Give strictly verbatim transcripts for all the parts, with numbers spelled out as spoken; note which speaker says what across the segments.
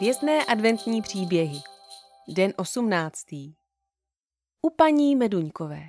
Speaker 1: Hvězdné adventní příběhy. Den osmnáctý. U paní Meduňkové.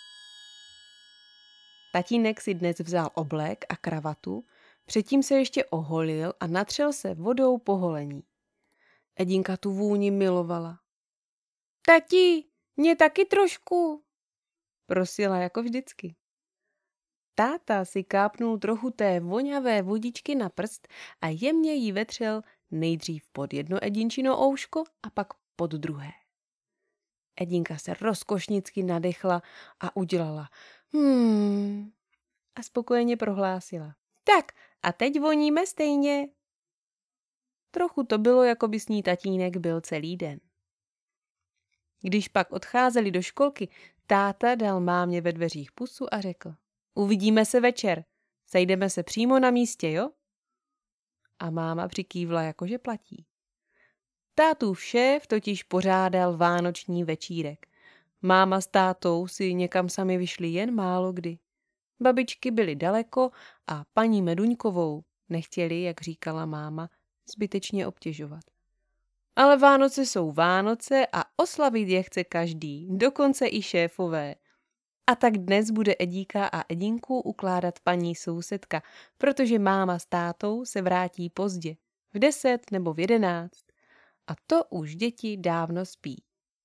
Speaker 1: Tatínek si dnes vzal oblek a kravatu, předtím se ještě oholil a natřel se vodou po holení. Edinka tu vůni milovala. Tati, mě taky trošku, prosila jako vždycky. Táta si kápnul trochu té voňavé vodičky na prst a jemně jí vetřel nejdřív pod jedno Edinčino ouško a pak pod druhé. Edinka se rozkošnicky nadechla a udělala hmm a spokojeně prohlásila. Tak a teď voníme stejně. Trochu to bylo, jako by s ní tatínek byl celý den. Když pak odcházeli do školky, táta dal mámě ve dveřích pusu a řekl: Uvidíme se večer, sejdeme se přímo na místě, jo? A máma přikývla, jakože platí. Tátův šéf totiž pořádal vánoční večírek. Máma s tátou si někam sami vyšli jen málo kdy. Babičky byly daleko a paní Meduňkovou nechtěli, jak říkala máma, zbytečně obtěžovat. Ale Vánoce jsou Vánoce a oslavit je chce každý, dokonce i šéfové. A tak dnes bude Edíka a Edinku ukládat paní sousedka, protože máma s tátou se vrátí pozdě, v deset nebo v jedenáct. A to už děti dávno spí.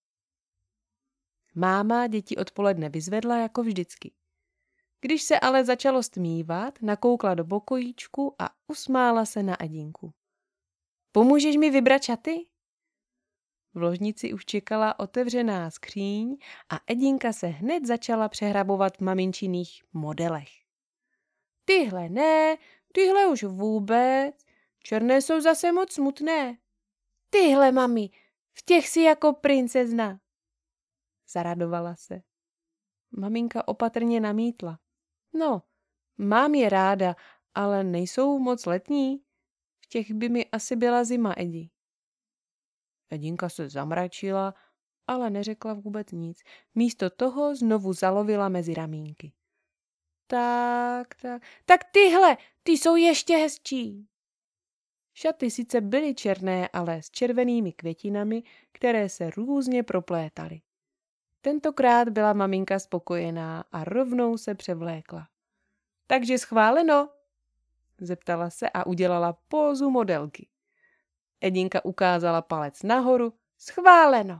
Speaker 1: Máma děti odpoledne vyzvedla jako vždycky. Když se ale začalo stmívat, nakoukla do pokojíčku a usmála se na Edinku. Pomůžeš mi vybrat šaty? V ložnici už čekala otevřená skříň a Edinka se hned začala přehrabovat v maminčiných modelech. Tyhle ne, tyhle už vůbec, černé jsou zase moc smutné. Tyhle, mami, v těch si jako princezna. Zaradovala se. Maminka opatrně namítla. No, mám je ráda, ale nejsou moc letní. V těch by mi asi byla zima, Edi. Edinka se zamračila, ale neřekla vůbec nic. Místo toho znovu zalovila mezi ramínky. Tak, tak, tak tyhle, ty jsou ještě hezčí. Šaty sice byly černé, ale s červenými květinami, které se různě proplétaly. Tentokrát byla maminka spokojená a rovnou se převlékla. Takže schváleno? Zeptala se a udělala pózu modelky. Edinka ukázala palec nahoru. Schváleno!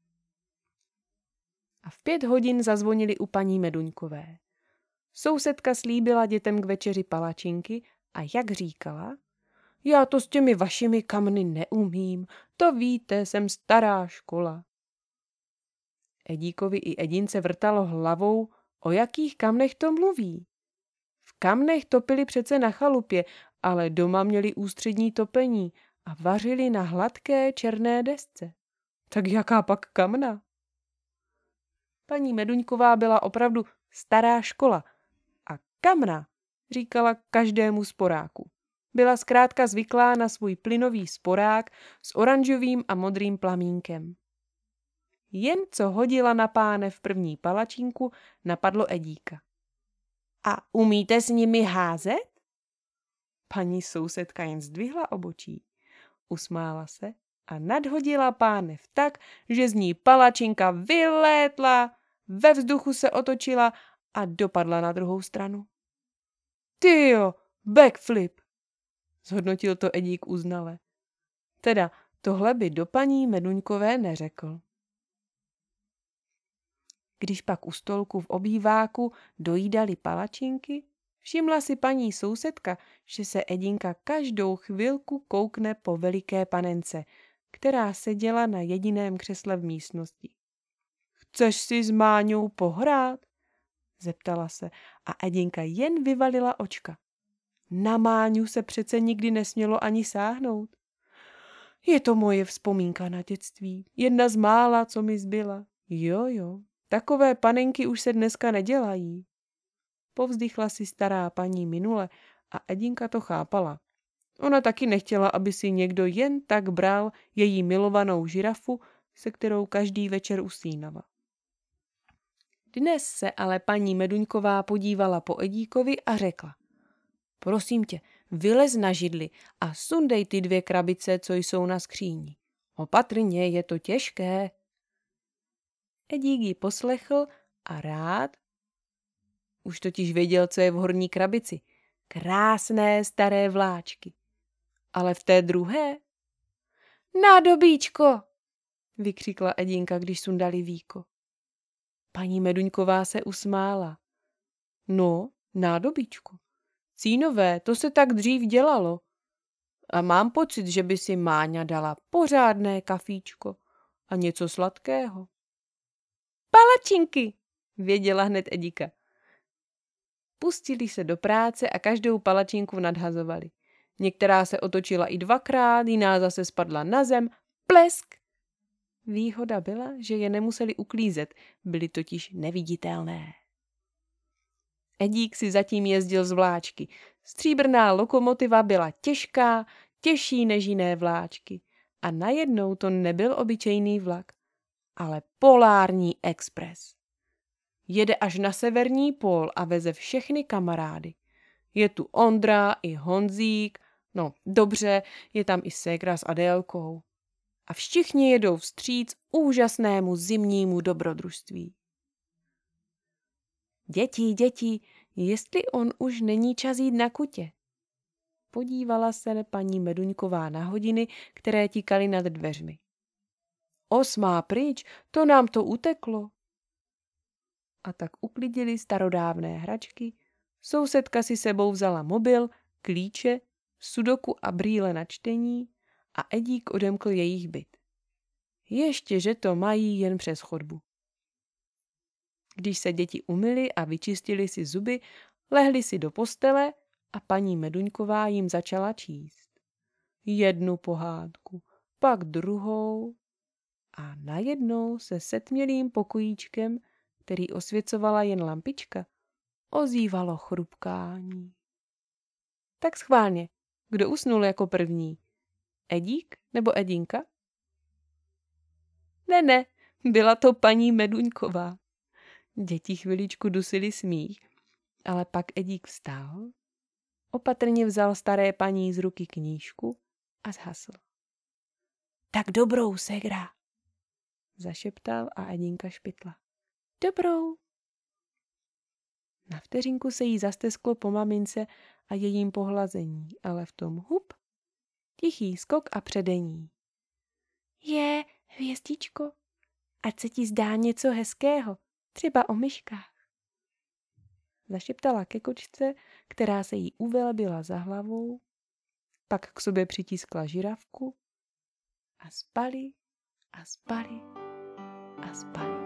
Speaker 1: A v pět hodin zazvonili u paní Meduňkové. Sousedka slíbila dětem k večeři palačinky a jak říkala, já to s těmi vašimi kamny neumím, to víte, jsem stará škola. Edíkovi i Edince vrtalo hlavou, o jakých kamnech to mluví. V kamnech topili přece na chalupě, ale doma měli ústřední topení a vařili na hladké černé desce. Tak jaká pak kamna? Paní Meduňková byla opravdu stará škola a kamna říkala každému sporáku. Byla zkrátka zvyklá na svůj plynový sporák s oranžovým a modrým plamínkem. Jen co hodila na pánev první palačinku, napadlo Edíka. A umíte s nimi házet? Paní sousedka jen zdvihla obočí, usmála se a nadhodila pánev tak, že z ní palačinka vylétla, ve vzduchu se otočila a dopadla na druhou stranu. Tyjo, backflip, zhodnotil to Edík uznale. Teda tohle by do paní Meduňkové neřekl. Když pak u stolku v obýváku dojídali palačinky, všimla si paní sousedka, že se Edinka každou chvilku koukne po veliké panence, která seděla na jediném křesle v místnosti. Chceš si s Máňou pohrát? Zeptala se a Edinka jen vyvalila očka. Na Máňu se přece nikdy nesmělo ani sáhnout. Je to moje vzpomínka na dětství, jedna z mála, co mi zbyla. Jo, jo. Takové panenky už se dneska nedělají. Povzdychla si stará paní minule a Edinka to chápala. Ona taky nechtěla, aby si někdo jen tak bral její milovanou žirafu, se kterou každý večer usínala. Dnes se ale paní Meduňková podívala po Edíkovi a řekla. Prosím tě, vylez na židli a sundej ty dvě krabice, co jsou na skříni. Opatrně, je to těžké. Edík ji poslechl a rád, už totiž věděl, co je v horní krabici. Krásné staré vláčky. Ale v té druhé? Nádobíčko, vykřikla Edinka, když sundali víko. Paní Meduňková se usmála. No, nádobíčko. Cínové, to se tak dřív dělalo. A mám pocit, že by si Máňa dala pořádné kafíčko a něco sladkého. Palačinky, věděla hned Edika. Pustili se do práce a každou palačinku nadhazovali. Některá se otočila i dvakrát, jiná zase spadla na zem. Plesk! Výhoda byla, že je nemuseli uklízet, byly totiž neviditelné. Edík si zatím jezdil z vláčky. Stříbrná lokomotiva byla těžká, těžší než jiné vláčky. A najednou to nebyl obyčejný vlak, ale polární expres. Jede až na severní pól a veze všechny kamarády. Je tu Ondra i Honzík, no dobře, je tam i ségra s Adélkou. A všichni jedou vstříc úžasnému zimnímu dobrodružství. Děti, děti, jestli on už není čas jít na kutě. Podívala se paní Meduňková na hodiny, které tikaly nad dveřmi. Osmá pryč, to nám to uteklo. A tak uklidili starodávné hračky, sousedka si sebou vzala mobil, klíče, sudoku a brýle na čtení a Edík odemkl jejich byt. Ještě, že to mají jen přes chodbu. Když se děti umyly a vyčistili si zuby, lehli si do postele a paní Meduňková jim začala číst. Jednu pohádku, pak druhou a najednou se setmělým pokojíčkem, který osvěcovala jen lampička, ozývalo chrupkání. Tak schválně, kdo usnul jako první? Edík nebo Edinka? Ne, ne, byla to paní Meduňková. Děti chviličku dusili smích, ale pak Edík vstal, opatrně vzal staré paní z ruky knížku a zhasl. Tak dobrou, ségra, zašeptal a Edinka špitla. Dobrou. Na vteřinku se jí zastesklo po mamince a jejím pohlazení, ale v tom hup, tichý skok a předení. Je, hvězdičko, ať se ti zdá něco hezkého, třeba o myškách. Zašeptala ke kočce, která se jí uvelebila za hlavou, pak k sobě přitiskla žirafku a spali a spali a spali.